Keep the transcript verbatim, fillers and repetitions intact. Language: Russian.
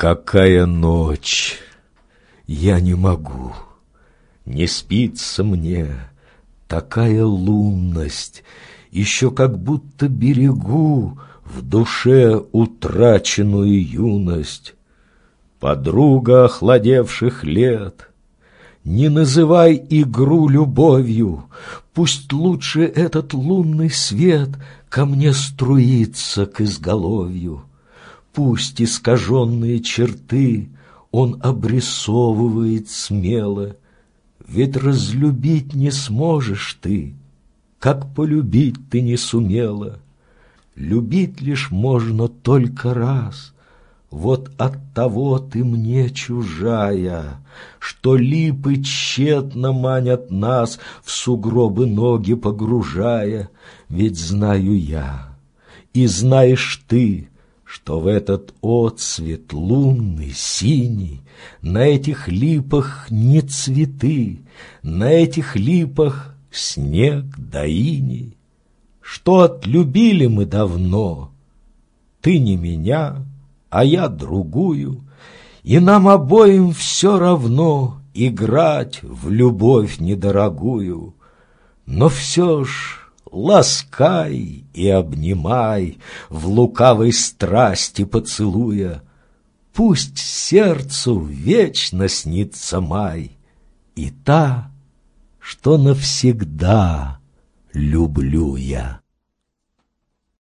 Какая ночь! Я не могу, не спится мне. Такая лунность, еще как будто берегу в душе утраченную юность. Подруга охладевших лет, не называй игру любовью, пусть лучше этот лунный свет ко мне струится к изголовью. Пусть искаженные черты он обрисовывает смело, ведь разлюбить не сможешь ты, как полюбить ты не сумела. Любить лишь можно только раз, вот оттого ты мне чужая, что липы тщетно манят нас, в сугробы ноги погружая. Ведь знаю я, и знаешь ты, что в этот отсвет лунный, синий, на этих липах не цветы, на этих липах снег да иней. Что отлюбили мы давно, ты не меня, а я другую, и нам обоим все равно играть в любовь недорогую. Но все ж ласкай и обнимай, в лукавой страсти поцелуя. Пусть сердцу вечно снится май и та, что навсегда люблю я.